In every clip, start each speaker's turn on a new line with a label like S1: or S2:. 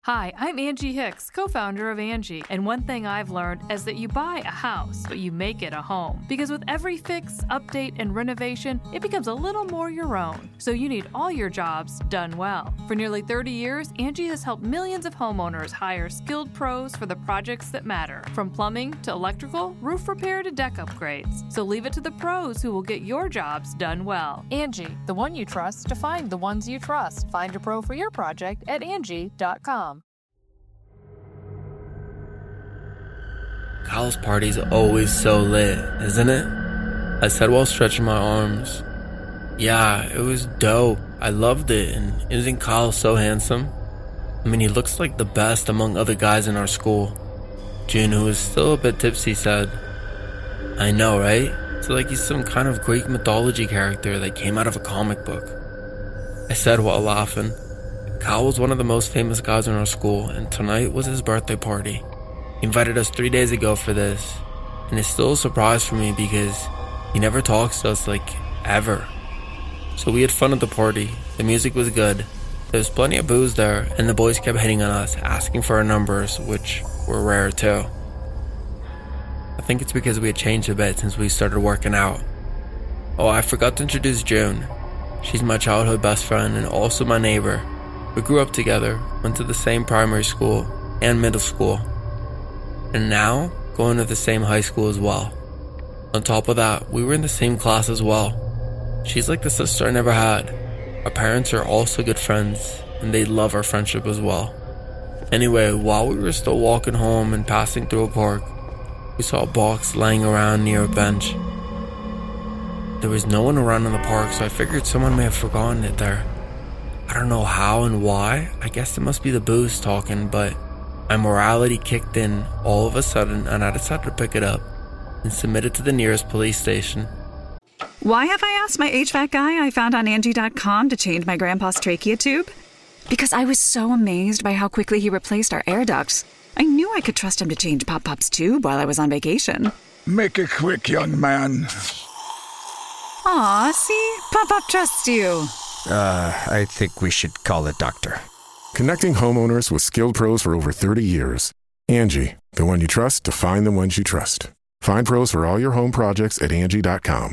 S1: Hi, I'm Angie Hicks, co-founder of Angie, and one thing I've learned is that you buy a house, but you make it a home. Because with every fix, update, and renovation, it becomes a little more your own. So you need all your jobs done well. For nearly 30 years, Angie has helped millions of homeowners hire skilled pros for the projects that matter, from plumbing to electrical, roof repair to deck upgrades. So leave it to the pros who will get your jobs done well. Angie, the one you trust to find the ones you trust. Find a pro for your project at Angie.com.
S2: Kyle's party's always so lit, isn't it? I said while stretching my arms. Yeah, it was dope. I loved it, and isn't Kyle so handsome? I mean, he looks like the best among other guys in our school. June, who was still a bit tipsy, said, I know, right? It's like he's some kind of Greek mythology character that came out of a comic book. I said while laughing. Kyle was one of the most famous guys in our school, and tonight was his birthday party. He invited us 3 days ago for this, and it's still a surprise for me because he never talks to us, like, ever. So we had fun at the party, the music was good, there was plenty of booze there, and the boys kept hitting on us, asking for our numbers, which were rare too. I think it's because we had changed a bit since we started working out. Oh, I forgot to introduce June. She's my childhood best friend and also my neighbor. We grew up together, went to the same primary school and middle school, and now going to the same high school as well. On top of that, we were in the same class as well. She's like the sister I never had. Our parents are also good friends, and they love our friendship as well. Anyway, while we were still walking home and passing through a park, we saw a box laying around near a bench. There was no one around in the park, so I figured someone may have forgotten it there. I don't know how and why. I guess it must be the booze talking, but my morality kicked in all of a sudden, and I decided to pick it up and submit it to the nearest police station.
S3: Why have I asked my HVAC guy I found on Angie.com to change my grandpa's trachea tube? Because I was so amazed by how quickly he replaced our air ducts. I knew I could trust him to change Pop-Pop's tube while I was on vacation.
S4: Make it quick, young man.
S3: Aw, see? Pop-Pop trusts you.
S5: I think we should call a doctor.
S6: Connecting homeowners with skilled pros for over 30 years. Angie, the one you trust to find the ones you trust. Find pros for all your home projects at Angie.com.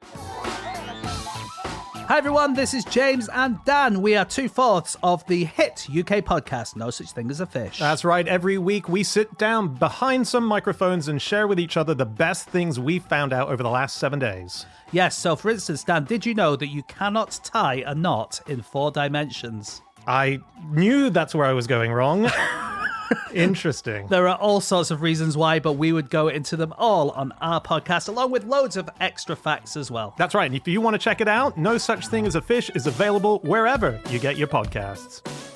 S7: Hi everyone, this is James and Dan. We are 2/4 of the hit UK podcast, No Such Thing as a Fish.
S8: That's right. Every week we sit down behind some microphones and share with each other the best things we've found out over the last 7 days.
S7: Yes, so for instance, Dan, did you know that you cannot tie a knot in 4 dimensions?
S8: I knew that's where I was going wrong. Interesting.
S7: There are all sorts of reasons why, but we would go into them all on our podcast, along with loads of extra facts as well.
S8: That's right. And if you want to check it out, No Such Thing as a Fish is available wherever you get your podcasts.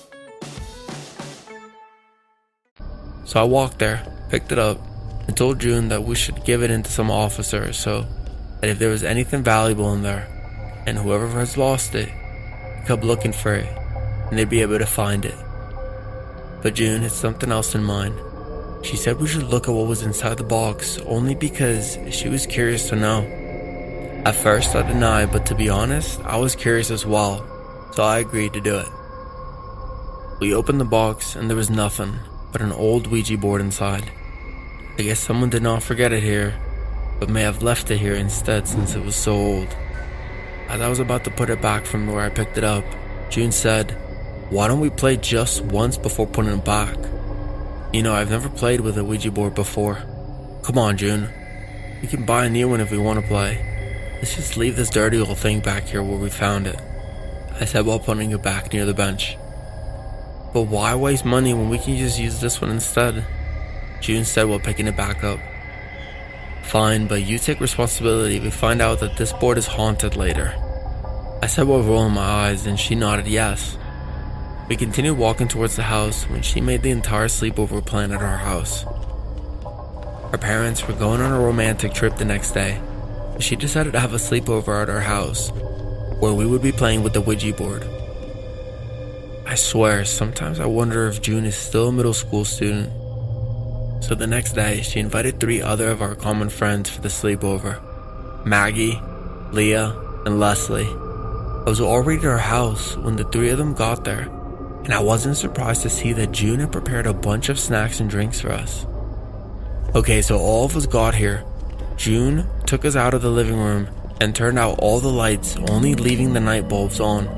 S2: So I walked there, picked it up, and told June that we should give it into some officer so that if there was anything valuable in there, and whoever has lost it, kept looking for it, and they'd be able to find it. But June had something else in mind. She said we should look at what was inside the box, only because she was curious to know. At first I denied, but to be honest, I was curious as well, so I agreed to do it. We opened the box and there was nothing but an old Ouija board inside. I guess someone did not forget it here, but may have left it here instead since it was so old. As I was about to put it back from where I picked it up, June said, why don't we play just once before putting it back? You know, I've never played with a Ouija board before. Come on, June. We can buy a new one if we want to play. Let's just leave this dirty old thing back here where we found it, I said while putting it back near the bench. But why waste money when we can just use this one instead? June said while picking it back up. Fine, but you take responsibility if we find out that this board is haunted later, I said while rolling my eyes, and she nodded yes. We continued walking towards the house when she made the entire sleepover plan at our house. Her parents were going on a romantic trip the next day, but she decided to have a sleepover at our house, where we would be playing with the Ouija board. I swear, sometimes I wonder if June is still a middle school student. So the next day, she invited 3 other of our common friends for the sleepover. Maggie, Leah, and Leslie. I was already at our house when the 3 of them got there, and I wasn't surprised to see that June had prepared a bunch of snacks and drinks for us. Okay, so all of us got here. June took us out of the living room and turned out all the lights, only leaving the night bulbs on.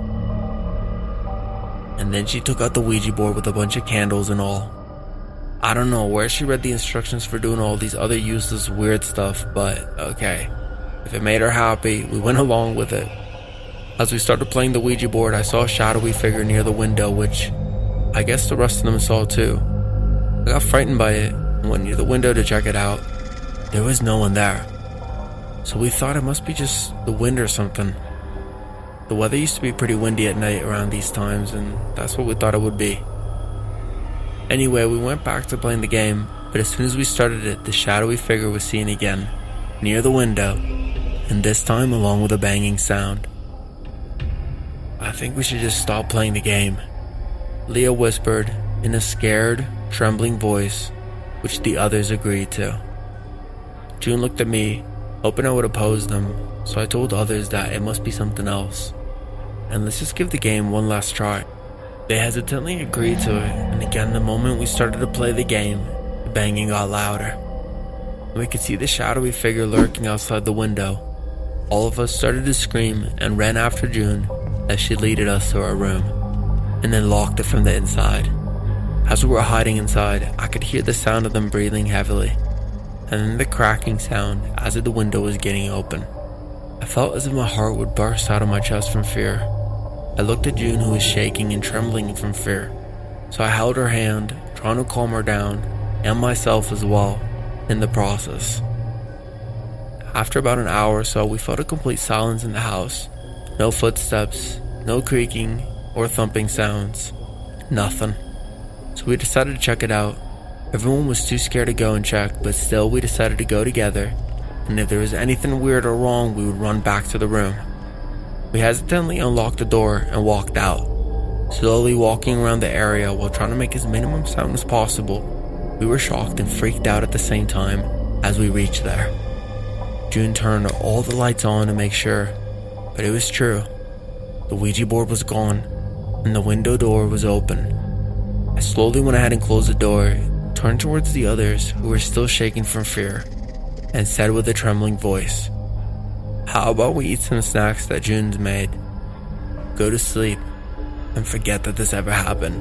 S2: And then she took out the Ouija board with a bunch of candles and all. I don't know where she read the instructions for doing all these other useless weird stuff, but okay. If it made her happy, we went along with it. As we started playing the Ouija board, I saw a shadowy figure near the window, which I guess the rest of them saw too. I got frightened by it and went near the window to check it out. There was no one there. So we thought it must be just the wind or something. The weather used to be pretty windy at night around these times, and that's what we thought it would be. Anyway, we went back to playing the game, but as soon as we started it, the shadowy figure was seen again, near the window, and this time along with a banging sound. I think we should just stop playing the game, Leah whispered in a scared, trembling voice, which the others agreed to. June looked at me, hoping I would oppose them, so I told others that it must be something else, and let's just give the game one last try. They hesitantly agreed to it, and again the moment we started to play the game, the banging got louder. We could see the shadowy figure lurking outside the window. All of us started to scream and ran after June as she leaded us to our room, and then locked it from the inside. As we were hiding inside, I could hear the sound of them breathing heavily, and then the cracking sound as if the window was getting open. I felt as if my heart would burst out of my chest from fear. I looked at June, who was shaking and trembling from fear, so I held her hand, trying to calm her down, and myself as well, in the process. After about an hour or so, we felt a complete silence in the house. No footsteps, no creaking or thumping sounds, nothing. So we decided to check it out. Everyone was too scared to go and check, but still we decided to go together, and if there was anything weird or wrong, we would run back to the room. We hesitantly unlocked the door and walked out, slowly walking around the area while trying to make as minimum sound as possible. We were shocked and freaked out at the same time as we reached there. June turned all the lights on to make sure, but it was true. The Ouija board was gone, and the window door was open. I slowly went ahead and closed the door, turned towards the others who were still shaking from fear, and said with a trembling voice, "How about we eat some snacks that June's made, go to sleep, and forget that this ever happened?"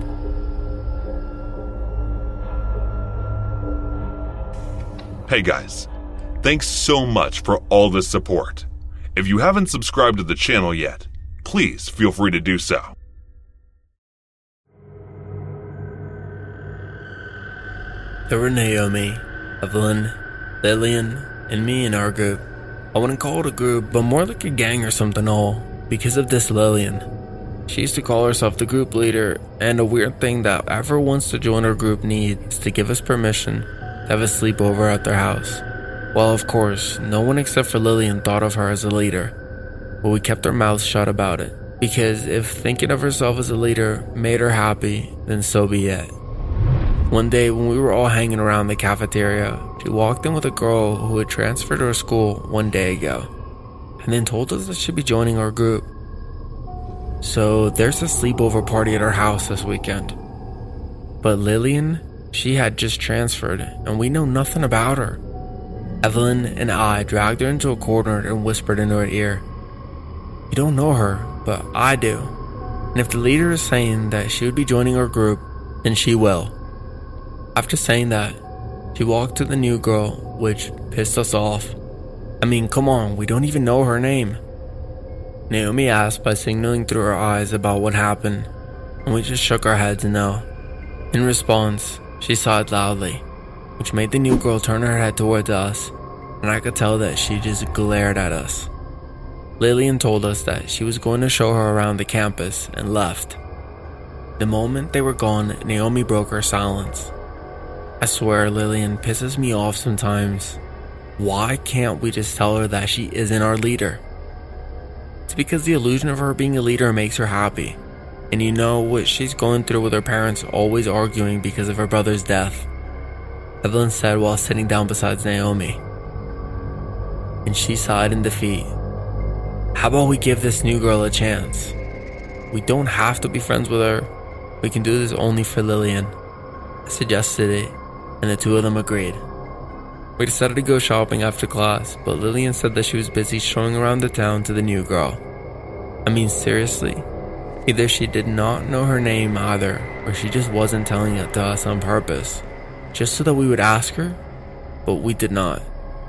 S9: Hey guys, thanks so much for all the support. If you haven't subscribed to the channel yet, please feel free to do so.
S2: There were Naomi, Evelyn, Lillian, and me in our group. I wouldn't call it a group, but more like a gang or something all, because of this Lillian. She used to call herself the group leader, and a weird thing that whoever wants to join our group needs to give us permission to have a sleepover at their house. Well, of course, no one except for Lillian thought of her as a leader, but we kept our mouths shut about it, because if thinking of herself as a leader made her happy, then so be it. One day when we were all hanging around the cafeteria, she walked in with a girl who had transferred to her school one day ago, and then told us that she'd be joining our group. So there's a sleepover party at our house this weekend. But Lillian, she had just transferred, and we know nothing about her. Evelyn and I dragged her into a corner and whispered into her ear, "You don't know her, but I do. And if the leader is saying that she would be joining our group, then she will." After saying that, she walked to the new girl, which pissed us off. I mean, come on, we don't even know her name. Naomi asked by signaling through her eyes about what happened, and we just shook our heads no. In response, she sighed loudly, which made the new girl turn her head towards us, and I could tell that she just glared at us. Lillian told us that she was going to show her around the campus and left. The moment they were gone, Naomi broke her silence. I swear Lillian pisses me off sometimes. Why can't we just tell her that she isn't our leader? It's because the illusion of her being a leader makes her happy. And you know what she's going through with her parents always arguing because of her brother's death, Evelyn said while sitting down beside Naomi. And she sighed in defeat. How about we give this new girl a chance? We don't have to be friends with her. We can do this only for Lillian. I suggested it, and the two of them agreed. We decided to go shopping after class, but Lillian said that she was busy showing around the town to the new girl. I mean, seriously. Either she did not know her name either, or she just wasn't telling it to us on purpose, just so that we would ask her, but we did not.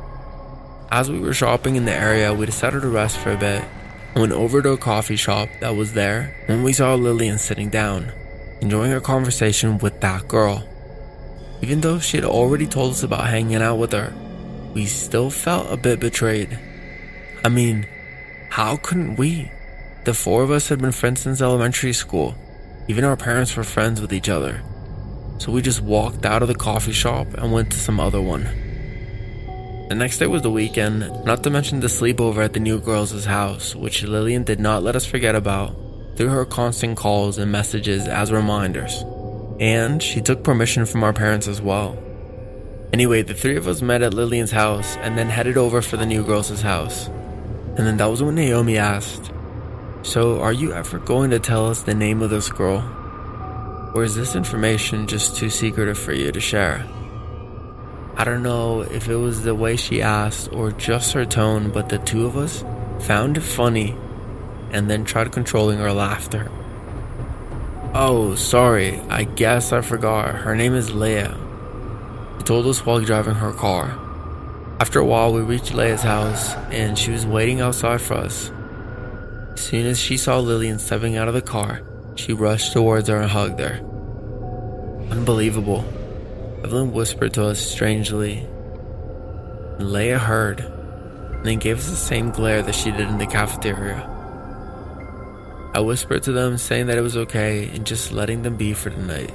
S2: As we were shopping in the area, we decided to rest for a bit, and went over to a coffee shop that was there when we saw Lillian sitting down, enjoying a conversation with that girl. Even though she had already told us about hanging out with her, we still felt a bit betrayed. I mean, how couldn't we? The four of us had been friends since elementary school. Even our parents were friends with each other. So we just walked out of the coffee shop and went to some other one. The next day was the weekend, not to mention the sleepover at the new girls' house, which Lillian did not let us forget about through her constant calls and messages as reminders. And she took permission from our parents as well. Anyway, the three of us met at Lillian's house and then headed over for the new girls' house. And then that was when Naomi asked, "So, are you ever going to tell us the name of this girl? Or is this information just too secretive for you to share?" I don't know if it was the way she asked or just her tone, but the two of us found it funny and then tried controlling our laughter. "Oh, sorry, I guess I forgot. Her name is Leia," she told us while driving her car. After a while, we reached Leia's house, and she was waiting outside for us. As soon as she saw Lillian stepping out of the car, she rushed towards her and hugged her. Unbelievable. Evelyn whispered to us strangely, and Leia heard, and then gave us the same glare that she did in the cafeteria. I whispered to them, saying that it was okay and just letting them be for the night.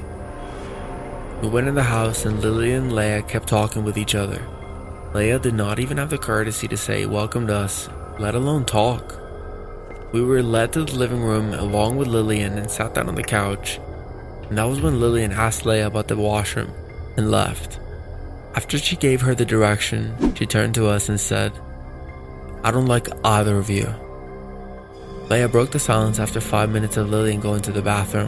S2: We went in the house and Lillian and Leia kept talking with each other. Leia did not even have the courtesy to say welcome to us, let alone talk. We were led to the living room along with Lillian and sat down on the couch, and that was when Lillian asked Leia about the washroom and left. After she gave her the direction, she turned to us and said, "I don't like either of you." Leia broke the silence after 5 minutes of Lillian going to the bathroom.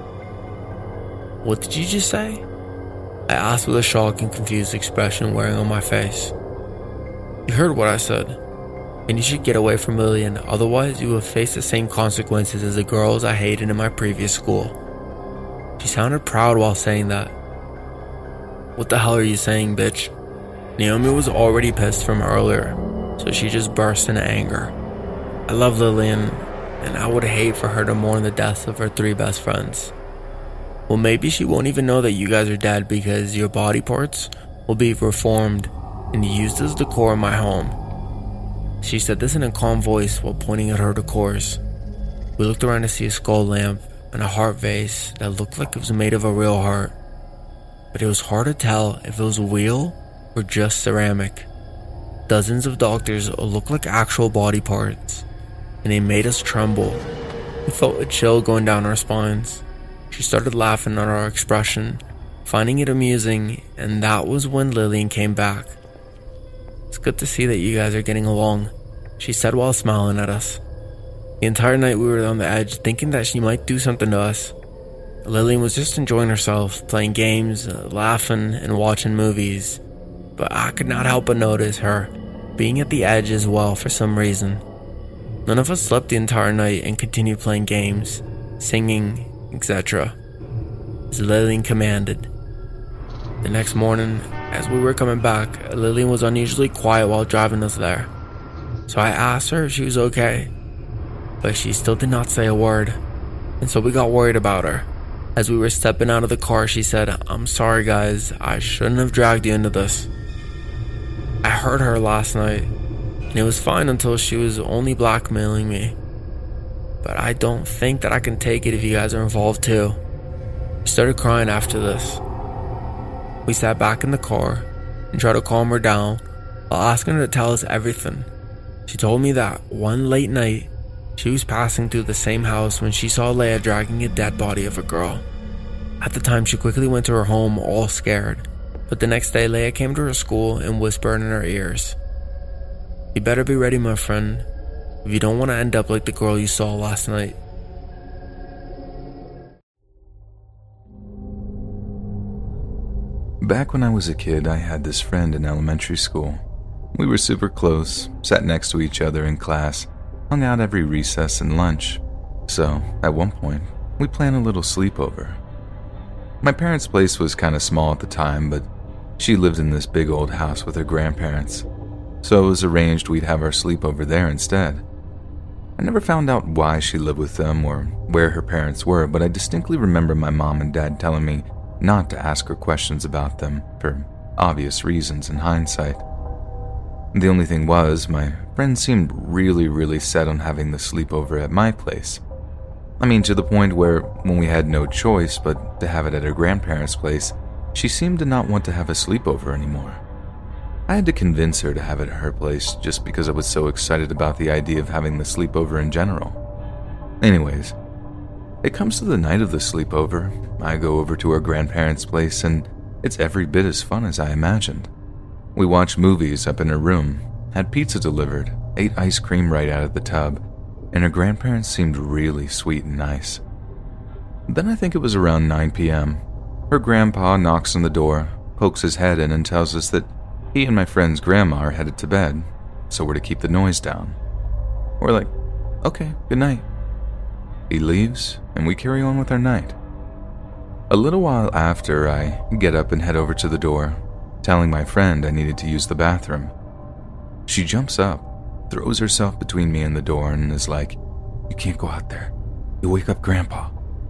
S2: "What did you just say?" I asked with a shocked and confused expression wearing on my face. "You heard what I said, and you should get away from Lillian, otherwise you will face the same consequences as the girls I hated in my previous school." She sounded proud while saying that. "What the hell are you saying, bitch?" Naomi was already pissed from earlier, so she just burst into anger. I love Lillian, and I would hate for her to mourn the deaths of her 3 best friends. Well, maybe she won't even know that you guys are dead because your body parts will be reformed and used as decor in my home. She said this in a calm voice while pointing at her decors. We looked around to see a skull lamp and a heart vase that looked like it was made of a real heart, but it was hard to tell if it was real or just ceramic. Dozens of doctors looked like actual body parts, and they made us tremble. We felt a chill going down our spines. She started laughing at our expression, finding it amusing, and that was when Lillian came back. "It's good to see that you guys are getting along," she said while smiling at us. The entire night we were on the edge, thinking that she might do something to us. Lillian was just enjoying herself, playing games, laughing, and watching movies. But I could not help but notice her being at the edge as well for some reason. None of us slept the entire night and continued playing games, singing, etc., as Lillian commanded. The next morning, as we were coming back, Lillian was unusually quiet while driving us there. So I asked her if she was okay, but she still did not say a word, and so we got worried about her. As we were stepping out of the car, she said, "I'm sorry guys, I shouldn't have dragged you into this. I heard her last night, and it was fine until she was only blackmailing me. But I don't think that I can take it if you guys are involved too." She started crying after this. We sat back in the car and tried to calm her down while asking her to tell us everything. She told me that one late night, she was passing through the same house when she saw Leia dragging a dead body of a girl. At the time, she quickly went to her home all scared, but the next day Leia came to her school and whispered in her ears, "You better be ready, my friend, if you don't want to end up like the girl you saw last night."
S10: Back when I was a kid, I had this friend in elementary school. We were super close, sat next to each other in class, hung out every recess and lunch. So, at one point, we planned a little sleepover. My parents' place was kind of small at the time, but she lived in this big old house with her grandparents, so it was arranged we'd have our sleepover there instead. I never found out why she lived with them or where her parents were, but I distinctly remember my mom and dad telling me not to ask her questions about them for obvious reasons in hindsight. The only thing was, my friend seemed really set on having the sleepover at my place. I mean, to the point where, when we had no choice but to have it at her grandparents' place, she seemed to not want to have a sleepover anymore. I had to convince her to have it at her place just because I was so excited about the idea of having the sleepover in general. Anyways, it comes to the night of the sleepover. I go over to her grandparents' place and it's every bit as fun as I imagined. We watched movies up in her room, had pizza delivered, ate ice cream right out of the tub, and her grandparents seemed really sweet and nice. Then I think it was around 9 p.m. Her grandpa knocks on the door, pokes his head in and tells us that he and my friend's grandma are headed to bed, so we're to keep the noise down. We're like, okay, good night. He leaves, and we carry on with our night. A little while after, I get up and head over to the door, telling my friend I needed to use the bathroom. She jumps up, throws herself between me and the door, and is like, "You can't go out there. You'll wake up Grandpa."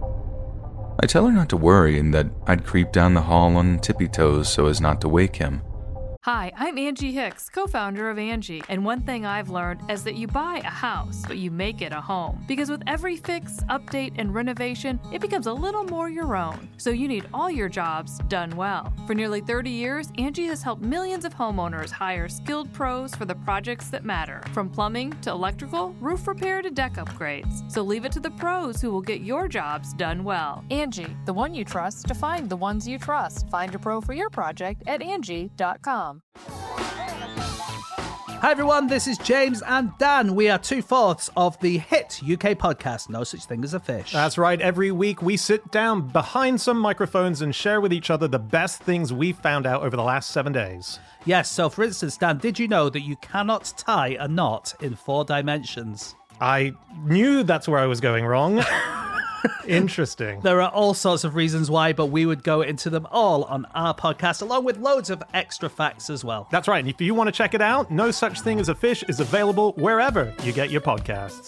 S10: I tell her not to worry and that I'd creep down the hall on tippy toes so as not to wake him.
S1: Hi, I'm Angie Hicks, co-founder of Angie, and one thing I've learned is that you buy a house, but you make it a home. Because with every fix, update, and renovation, it becomes a little more your own. So you need all your jobs done well. For nearly 30 years, Angie has helped millions of homeowners hire skilled pros for the projects that matter. From plumbing to electrical, roof repair to deck upgrades. So leave it to the pros who will get your jobs done well. Angie, the one you trust to find the ones you trust. Find a pro for your project at Angie.com.
S7: Hi everyone, this is James and Dan. We are 2/4 of the hit UK podcast, No Such Thing as a Fish.
S8: That's right. Every week we sit down behind some microphones and share with each other the best things we've found out over the last 7 days.
S7: Yes, so for instance, Dan, did you know that you cannot tie a knot in 4 dimensions?
S8: I knew that's where I was going wrong. Interesting.
S7: There are all sorts of reasons why, but we would go into them all on our podcast, along with loads of extra facts as well.
S8: That's right. And if you want to check it out, No Such Thing as a Fish is available wherever you get your podcasts.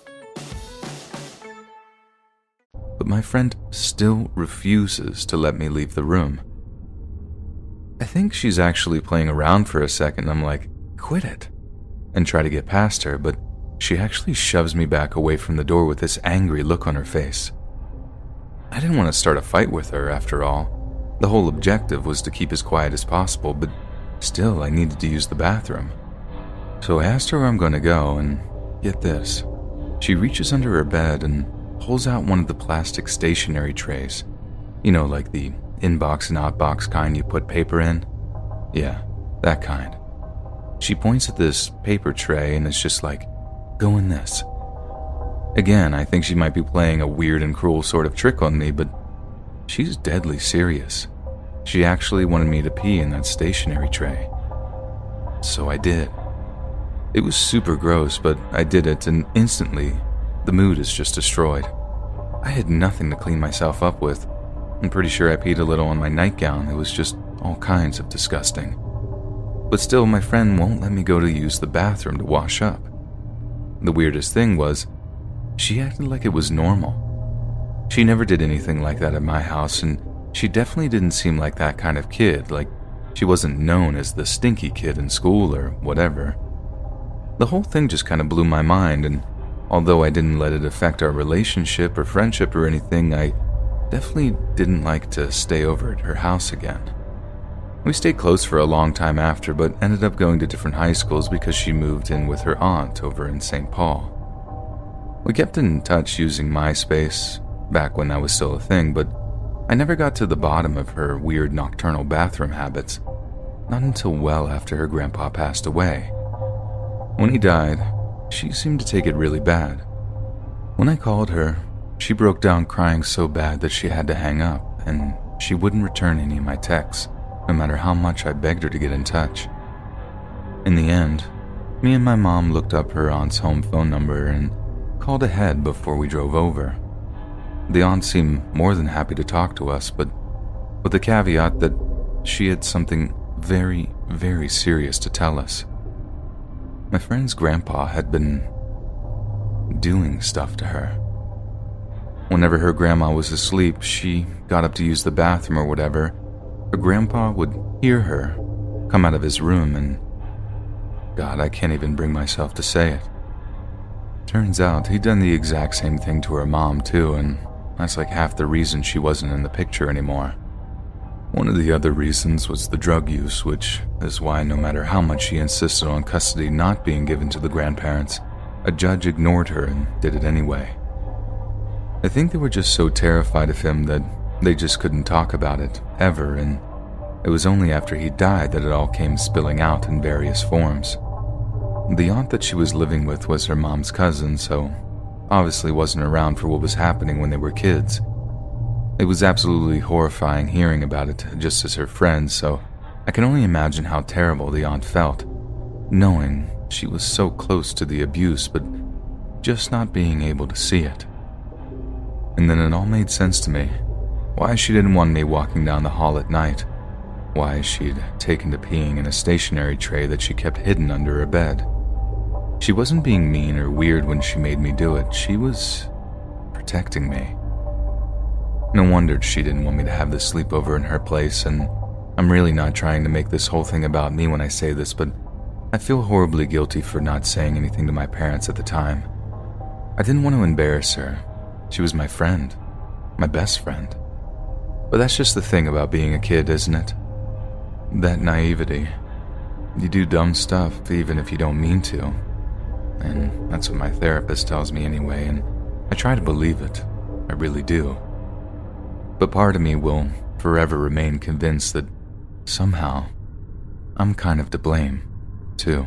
S10: But my friend still refuses to let me leave the room. I think she's actually playing around for a second. I'm like, quit it, and try to get past her, but she actually shoves me back away from the door with this angry look on her face. I didn't want to start a fight with her, after all. The whole objective was to keep as quiet as possible, but still I needed to use the bathroom. So I asked her where I'm going to go, and get this. She reaches under her bed and pulls out one of the plastic stationery trays. You know, like the in-box and out-box kind you put paper in? Yeah, that kind. She points at this paper tray and is just like, "Go in this." Again, I think she might be playing a weird and cruel sort of trick on me, but she's deadly serious. She actually wanted me to pee in that stationery tray. So I did. It was super gross, but I did it, and instantly, the mood is just destroyed. I had nothing to clean myself up with. I'm pretty sure I peed a little on my nightgown. It was just all kinds of disgusting. But still, my friend won't let me go to use the bathroom to wash up. The weirdest thing was, she acted like it was normal. She never did anything like that at my house, and she definitely didn't seem like that kind of kid, like she wasn't known as the stinky kid in school or whatever. The whole thing just kind of blew my mind, and although I didn't let it affect our relationship or friendship or anything, I definitely didn't like to stay over at her house again. We stayed close for a long time after, but ended up going to different high schools because she moved in with her aunt over in St. Paul. We kept in touch using MySpace, back when that was still a thing, but I never got to the bottom of her weird nocturnal bathroom habits, not until well after her grandpa passed away. When he died, she seemed to take it really bad. When I called her, she broke down crying so bad that she had to hang up, and she wouldn't return any of my texts. no matter how much I begged her to get in touch. In the end, me and my mom looked up her aunt's home phone number and called ahead before we drove over. The aunt seemed more than happy to talk to us, but with the caveat that she had something very, very serious to tell us. My friend's grandpa had been doing stuff to her. Whenever her grandma was asleep, she got up to use the bathroom or whatever, her grandpa would hear her come out of his room and, God, I can't even bring myself to say it. Turns out he'd done the exact same thing to her mom too, and that's like half the reason she wasn't in the picture anymore. One of the other reasons was the drug use, which is why no matter how much she insisted on custody not being given to the grandparents, a judge ignored her and did it anyway. I think they were just so terrified of him that they just couldn't talk about it, ever, and it was only after he died that it all came spilling out in various forms. The aunt that she was living with was her mom's cousin, so obviously wasn't around for what was happening when they were kids. It was absolutely horrifying hearing about it just as her friend, so I can only imagine how terrible the aunt felt, knowing she was so close to the abuse but just not being able to see it. And then it all made sense to me. Why she didn't want me walking down the hall at night. Why she'd taken to peeing in a stationery tray that she kept hidden under her bed. She wasn't being mean or weird when she made me do it. She was protecting me. No wonder she didn't want me to have this sleepover in her place, and I'm really not trying to make this whole thing about me when I say this, but I feel horribly guilty for not saying anything to my parents at the time. I didn't want to embarrass her. She was my friend, my best friend. But that's just the thing about being a kid, isn't it? That naivety. You do dumb stuff even if you don't mean to. And that's what my therapist tells me anyway, and I try to believe it. I really do. But part of me will forever remain convinced that somehow I'm kind of to blame, too.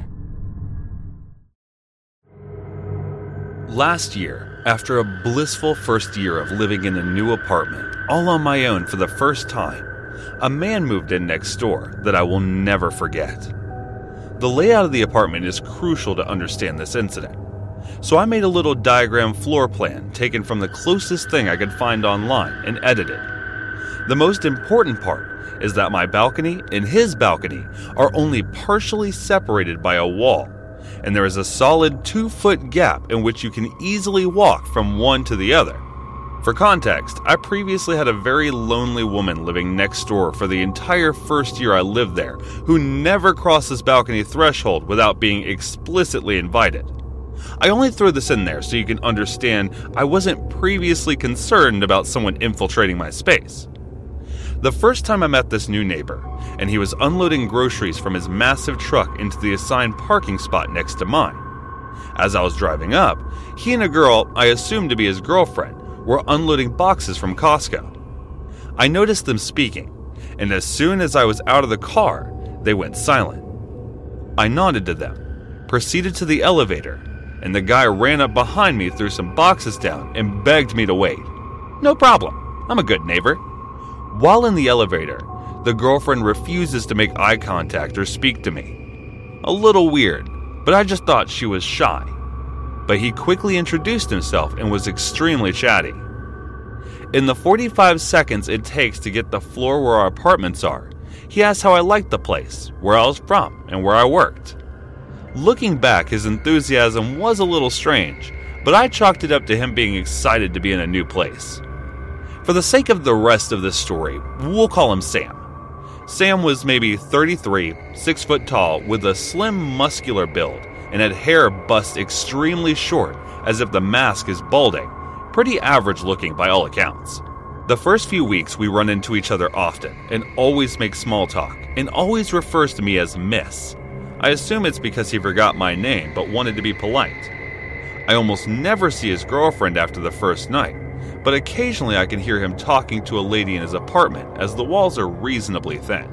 S11: Last year, after a blissful first year of living in a new apartment, all on my own for the first time, a man moved in next door that I will never forget. The layout of the apartment is crucial to understand this incident, so I made a little diagram floor plan taken from the closest thing I could find online and edited. The most important part is that my balcony and his balcony are only partially separated by a wall, and there is a solid 2-foot gap in which you can easily walk from one to the other. For context, I previously had a very lonely woman living next door for the entire first year I lived there, who never crossed this balcony threshold without being explicitly invited. I only throw this in there so you can understand I wasn't previously concerned about someone infiltrating my space. The first time I met this new neighbor, and he was unloading groceries from his massive truck into the assigned parking spot next to mine. As I was driving up, he and a girl I assumed to be his girlfriend were unloading boxes from Costco. I noticed them speaking, and as soon as I was out of the car, they went silent. I nodded to them, proceeded to the elevator, and the guy ran up behind me, threw some boxes down, and begged me to wait. No problem, I'm a good neighbor. While in the elevator, the girlfriend refuses to make eye contact or speak to me. A little weird, but I just thought she was shy. But he quickly introduced himself and was extremely chatty. In the 45 seconds it takes to get the floor where our apartments are, he asked how I liked the place, where I was from, and where I worked. Looking back, his enthusiasm was a little strange, but I chalked it up to him being excited to be in a new place. For the sake of the rest of this story, we'll call him Sam. Sam was maybe 33, 6 foot tall, with a slim, muscular build, and had hair bust extremely short, as if the mask is balding. Pretty average looking by all accounts. The first few weeks we run into each other often, and always make small talk, and always refers to me as Miss. I assume it's because he forgot my name, but wanted to be polite. I almost never see his girlfriend after the first night, but occasionally I can hear him talking to a lady in his apartment, as the walls are reasonably thin.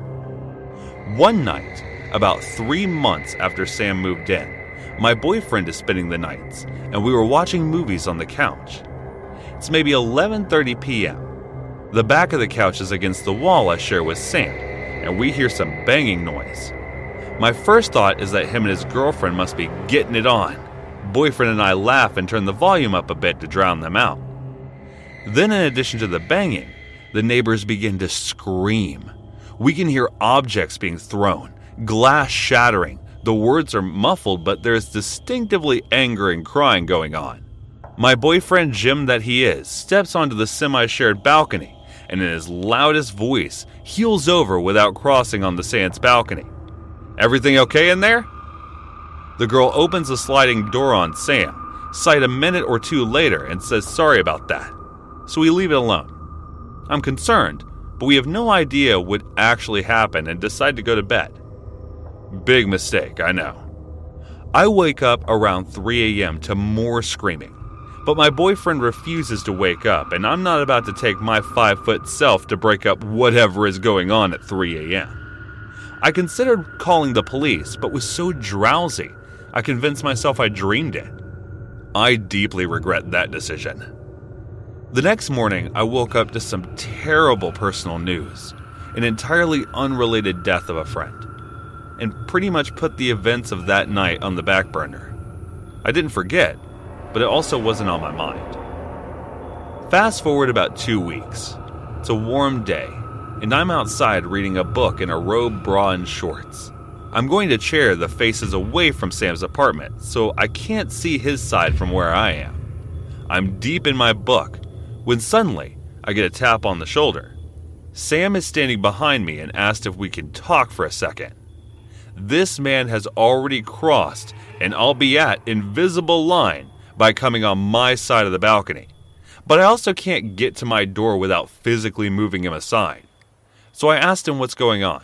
S11: One night, about 3 months after Sam moved in, my boyfriend is spending the nights, and we were watching movies on the couch. It's maybe 11:30 p.m. The back of the couch is against the wall I share with Sam, and we hear some banging noise. My first thought is that him and his girlfriend must be getting it on. Boyfriend and I laugh and turn the volume up a bit to drown them out. Then, in addition to the banging, the neighbors begin to scream. We can hear objects being thrown, glass shattering. The words are muffled, but there's distinctively anger and crying going on. My boyfriend, Jim that he is, steps onto the semi-shared balcony and in his loudest voice heels over without crossing on the Sands balcony. "Everything okay in there?" The girl opens the sliding door on Sam, sight a minute or two later, and says sorry about that. So we leave it alone. I'm concerned, but we have no idea what actually happened and decide to go to bed. Big mistake, I know. I wake up around 3 a.m. to more screaming, but my boyfriend refuses to wake up, and I'm not about to take my 5-foot self to break up whatever is going on at 3 a.m. I considered calling the police, but was so drowsy, I convinced myself I dreamed it. I deeply regret that decision. The next morning, I woke up to some terrible personal news, an entirely unrelated death of a friend, and pretty much put the events of that night on the back burner. I didn't forget, but it also wasn't on my mind. Fast forward about 2 weeks. It's a warm day, and I'm outside reading a book in a robe, bra, and shorts. I'm going to chair the faces away from Sam's apartment, so I can't see his side from where I am. I'm deep in my book, when suddenly I get a tap on the shoulder. Sam is standing behind me and asked if we can talk for a second. This man has already crossed an albeit invisible line by coming on my side of the balcony, but I also can't get to my door without physically moving him aside. So I asked him what's going on.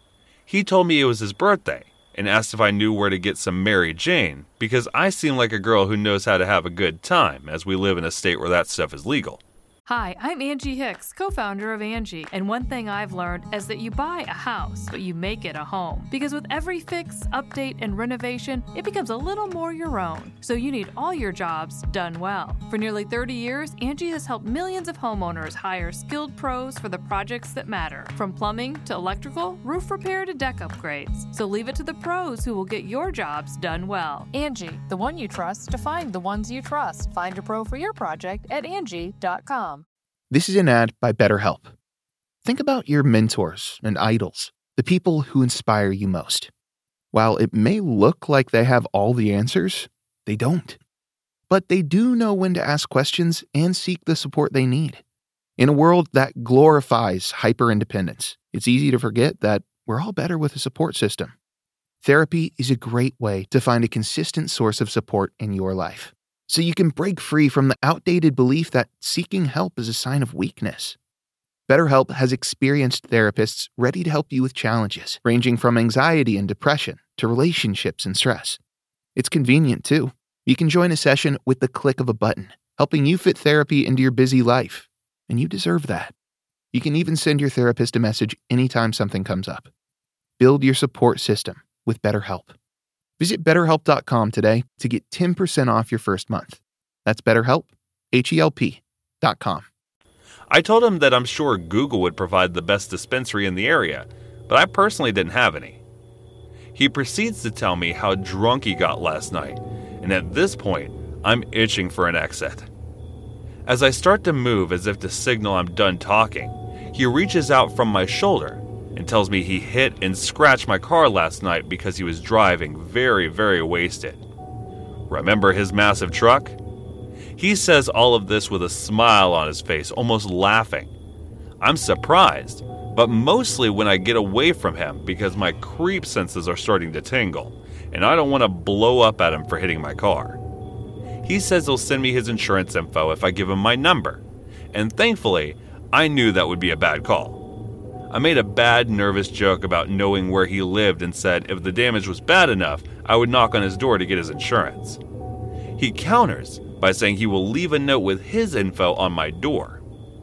S11: He told me it was his birthday and asked if I knew where to get some Mary Jane, because I seem like a girl who knows how to have a good time, as we live in a state where that stuff is legal.
S1: Hi, I'm Angie Hicks, co-founder of Angie, and one thing I've learned is that you buy a house, but you make it a home. Because with every fix, update, and renovation, it becomes a little more your own. So you need all your jobs done well. For nearly 30 years, Angie has helped millions of homeowners hire skilled pros for the projects that matter. From plumbing to electrical, roof repair to deck upgrades. So leave it to the pros who will get your jobs done well. Angie, the one you trust to find the ones you trust. Find a pro for your project at Angie.com.
S12: This is an ad by BetterHelp. Think about your mentors and idols, the people who inspire you most. While it may look like they have all the answers, they don't. But they do know when to ask questions and seek the support they need. In a world that glorifies hyper-independence, it's easy to forget that we're all better with a support system. Therapy is a great way to find a consistent source of support in your life, so you can break free from the outdated belief that seeking help is a sign of weakness. BetterHelp has experienced therapists ready to help you with challenges ranging from anxiety and depression to relationships and stress. It's convenient, too. You can join a session with the click of a button, helping you fit therapy into your busy life. And you deserve that. You can even send your therapist a message anytime something comes up. Build your support system with BetterHelp. Visit BetterHelp.com today to get 10% off your first month. That's BetterHelp, HELP.com.
S11: I told him that I'm sure Google would provide the best dispensary in the area, but I personally didn't have any. He proceeds to tell me how drunk he got last night, and at this point, I'm itching for an exit. As I start to move as if to signal I'm done talking, he reaches out from my shoulder and tells me he hit and scratched my car last night because he was driving very, very wasted. Remember his massive truck? He says all of this with a smile on his face, almost laughing. I'm surprised, but mostly when I get away from him because my creep senses are starting to tingle, and I don't want to blow up at him for hitting my car. He says he'll send me his insurance info if I give him my number, and thankfully, I knew that would be a bad call. I made a bad, nervous joke about knowing where he lived and said if the damage was bad enough, I would knock on his door to get his insurance. He counters by saying he will leave a note with his info on my door.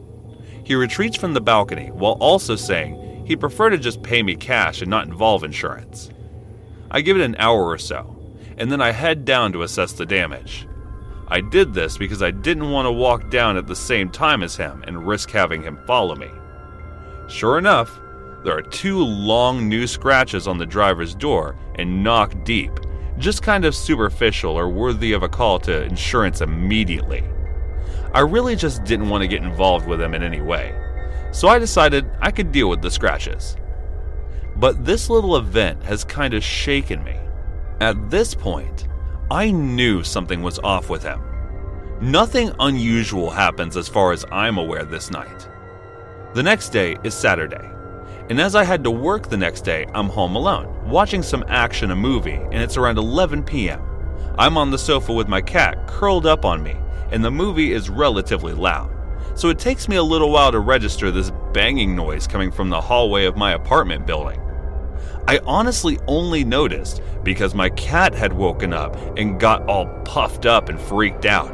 S11: He retreats from the balcony while also saying he'd prefer to just pay me cash and not involve insurance. I give it an hour or so, and then I head down to assess the damage. I did this because I didn't want to walk down at the same time as him and risk having him follow me. Sure enough, There are 2 long new scratches on the driver's door and knock deep, just kind of superficial or worthy of a call to insurance immediately. I really just didn't want to get involved with them in any way, so I decided I could deal with the scratches. But this little event has kind of shaken me. At this point, I knew something was off with him. Nothing unusual happens as far as I'm aware this night. The next day is Saturday, and as I had to work the next day, I'm home alone, watching some action, a movie, and it's around 11 p.m. I'm on the sofa with my cat curled up on me, and the movie is relatively loud, so it takes me a little while to register this banging noise coming from the hallway of my apartment building. I honestly only noticed because my cat had woken up and got all puffed up and freaked out.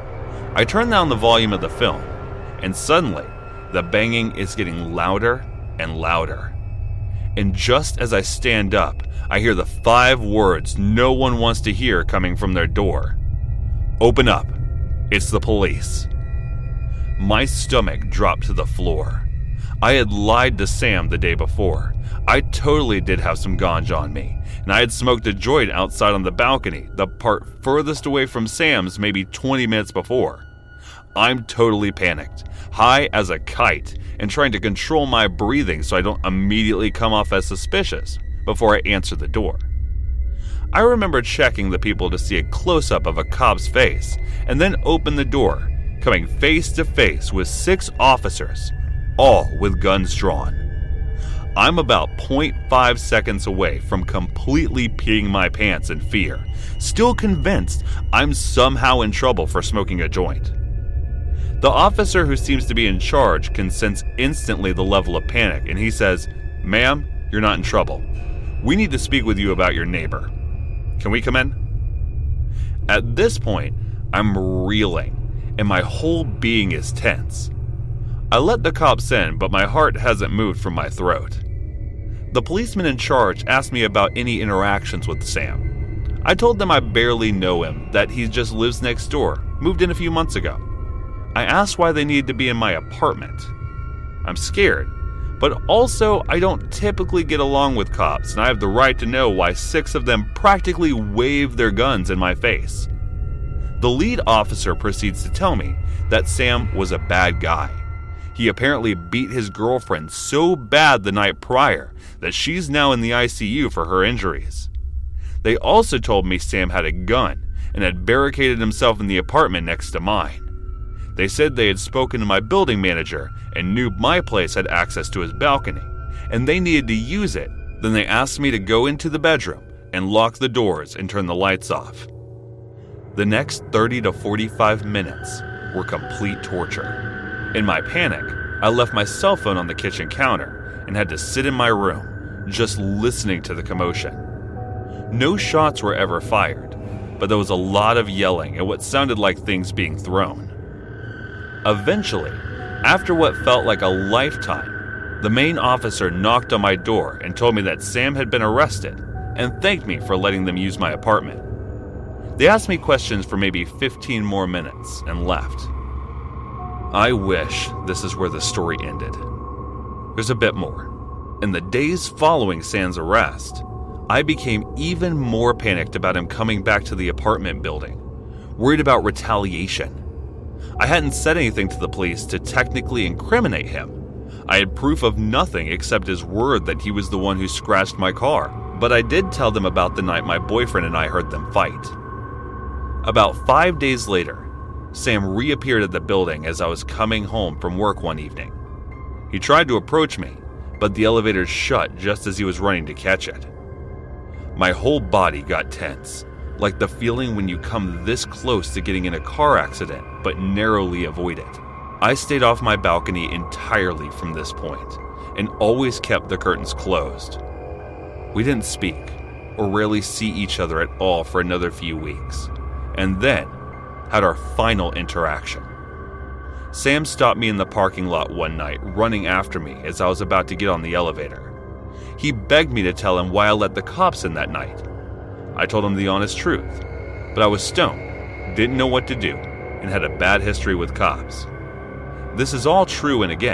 S11: I turned down the volume of the film, and suddenly, the banging is getting louder and louder. And just as I stand up, I hear the 5 words no one wants to hear coming from their door. "Open up. It's the police." My stomach dropped to the floor. I had lied to Sam the day before. I totally did have some ganja on me, and I had smoked a joint outside on the balcony, the part furthest away from Sam's maybe 20 minutes before. I'm totally panicked, high as a kite, and trying to control my breathing so I don't immediately come off as suspicious before I answer the door. I remember checking the people to see a close-up of a cop's face, and then open the door, coming face to face with 6 officers, all with guns drawn. I'm about 0.5 seconds away from completely peeing my pants in fear, still convinced I'm somehow in trouble for smoking a joint. The officer who seems to be in charge can sense instantly the level of panic, and he says, "Ma'am, you're not in trouble. We need to speak with you about your neighbor. Can we come in?" At this point, I'm reeling, and my whole being is tense. I let the cops in, but my heart hasn't moved from my throat. The policeman in charge asked me about any interactions with Sam. I told them I barely know him, that he just lives next door, moved in a few months ago. I asked why they needed to be in my apartment. I'm scared, but also I don't typically get along with cops, and I have the right to know why 6 of them practically waved their guns in my face. The lead officer proceeds to tell me that Sam was a bad guy. He apparently beat his girlfriend so bad the night prior that she's now in the ICU for her injuries. They also told me Sam had a gun and had barricaded himself in the apartment next to mine. They said they had spoken to my building manager and knew my place had access to his balcony, and they needed to use it. Then they asked me to go into the bedroom and lock the doors and turn the lights off. The next 30 to 45 minutes were complete torture. In my panic, I left my cell phone on the kitchen counter and had to sit in my room, just listening to the commotion. No shots were ever fired, but there was a lot of yelling and what sounded like things being thrown. Eventually, after what felt like a lifetime, the main officer knocked on my door and told me that Sam had been arrested and thanked me for letting them use my apartment. They asked me questions for maybe 15 more minutes and left. I wish this is where the story ended. There's a bit more. In the days following Sam's arrest, I became even more panicked about him coming back to the apartment building, worried about retaliation. I hadn't said anything to the police to technically incriminate him. I had proof of nothing except his word that he was the one who scratched my car, but I did tell them about the night my boyfriend and I heard them fight. About 5 days later, Sam reappeared at the building as I was coming home from work one evening. He tried to approach me, but the elevator shut just as he was running to catch it. My whole body got tense, like the feeling when you come this close to getting in a car accident but narrowly avoid it. I stayed off my balcony entirely from this point and always kept the curtains closed. We didn't speak or rarely see each other at all for another few weeks, and then had our final interaction. Sam stopped me in the parking lot one night, running after me as I was about to get on the elevator. He begged me to tell him why I let the cops in that night. I told him the honest truth, but I was stoned, didn't know what to do, and had a bad history with cops. This is all true, and again,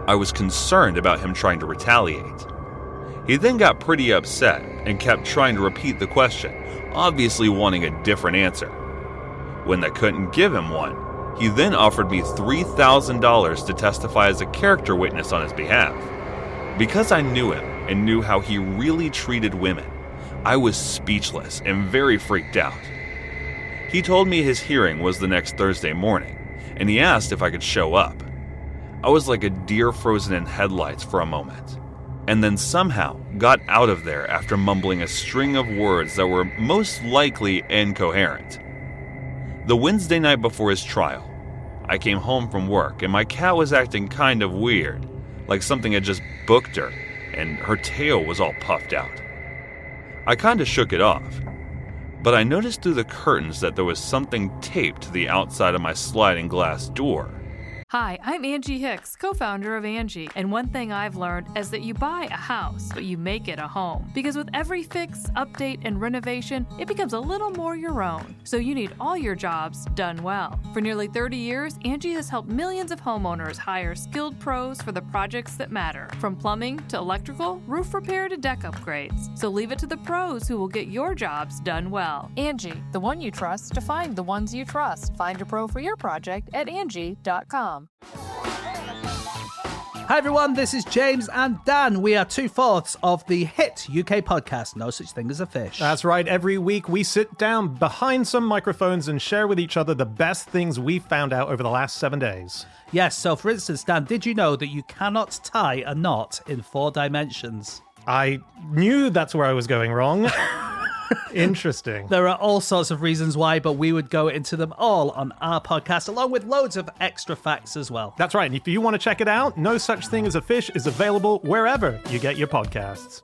S11: I was concerned about him trying to retaliate. He then got pretty upset and kept trying to repeat the question, obviously wanting a different answer. When I couldn't give him one, he then offered me $3,000 to testify as a character witness on his behalf. Because I knew him and knew how he really treated women, I was speechless and very freaked out. He told me his hearing was the next Thursday morning, and he asked if I could show up. I was like a deer frozen in headlights for a moment, and then somehow got out of there after mumbling a string of words that were most likely incoherent. The Wednesday night before his trial, I came home from work and my cat was acting kind of weird, like something had just booked her, and her tail was all puffed out. I kinda shook it off, but I noticed through the curtains that there was something taped to the outside of my sliding glass door.
S1: Hi, I'm Angie Hicks, co-founder of Angie, and one thing I've learned is that you buy a house, but you make it a home. Because with every fix, update, and renovation, it becomes a little more your own. So you need all your jobs done well. For nearly 30 years, Angie has helped millions of homeowners hire skilled pros for the projects that matter. From plumbing to electrical, roof repair to deck upgrades. So leave it to the pros who will get your jobs done well.
S13: Angie, the one you trust to find the ones you trust. Find a pro for your project at Angie.com.
S7: Hi everyone, this is James and Dan. We are 2/4 of the hit UK podcast, No Such Thing as a Fish.
S8: That's right. Every week we sit down behind some microphones and share with each other the best things we've found out over the last 7 days.
S7: Yes, so for instance, Dan, did you know that you cannot tie a knot in 4 dimensions?
S8: I knew that's where I was going wrong. Interesting.
S7: There are all sorts of reasons why, but we would go into them all on our podcast, along with loads of extra facts as well.
S8: That's right. And if you want to check it out, No Such Thing as a Fish is available wherever you get your podcasts.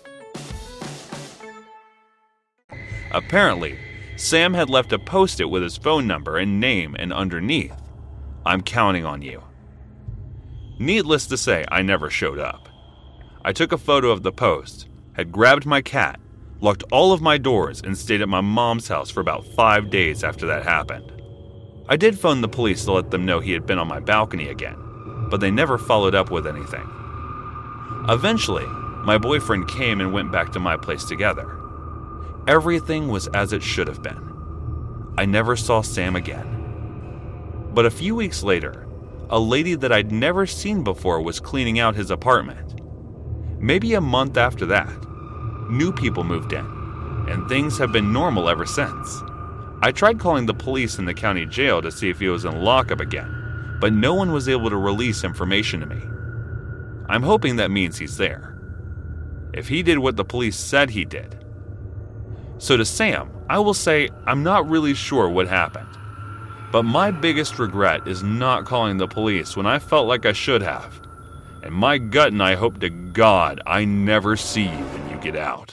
S11: Apparently, Sam had left a post-it with his phone number and name, and underneath, "I'm counting on you." Needless to say, I never showed up. I took a photo of the post, had grabbed my cat, locked all of my doors, and stayed at my mom's house for about 5 days after that happened. I did phone the police to let them know he had been on my balcony again, but they never followed up with anything. Eventually, my boyfriend came and went back to my place together. Everything was as it should have been. I never saw Sam again. But a few weeks later, a lady that I'd never seen before was cleaning out his apartment. Maybe a month after that, new people moved in, and things have been normal ever since. I tried calling the police in the county jail to see if he was in lockup again, but no one was able to release information to me. I'm hoping that means he's there. If he did what the police said he did. So to Sam, I will say I'm not really sure what happened. But my biggest regret is not calling the police when I felt like I should have. And my gut and I hope to God I never see you when you get out.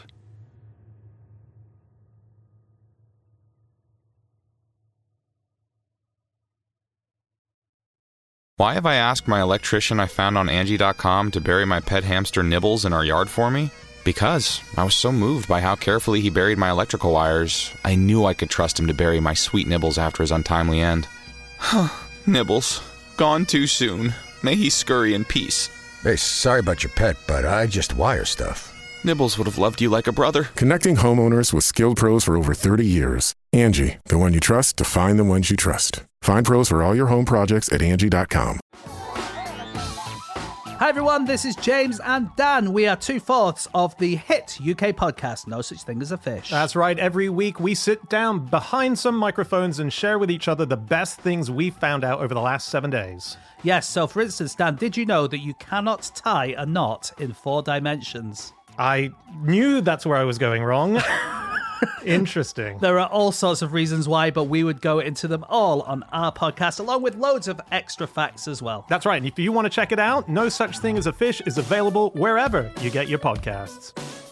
S14: Why have I asked my electrician I found on Angie.com to bury my pet hamster Nibbles in our yard for me? Because I was so moved by how carefully he buried my electrical wires, I knew I could trust him to bury my sweet Nibbles after his untimely end. Nibbles, gone too soon. May he scurry in peace.
S15: Hey, sorry about your pet, but I just wire stuff.
S14: Nibbles would have loved you like a brother.
S6: Connecting homeowners with skilled pros for over 30 years. Angie, the one you trust to find the ones you trust. Find pros for all your home projects at Angie.com.
S7: Hi everyone, this is James and Dan. We are 2/4 of the hit UK podcast, No Such Thing as a Fish.
S8: That's right. Every week we sit down behind some microphones and share with each other the best things we've found out over the last 7 days.
S7: Yes, so for instance, Dan, did you know that you cannot tie a knot in 4 dimensions?
S8: I knew that's where I was going wrong. Interesting.
S7: There are all sorts of reasons why, but we would go into them all on our podcast, along with loads of extra facts as well.
S8: That's right. And if you want to check it out, No Such Thing as a Fish is available wherever you get your podcasts.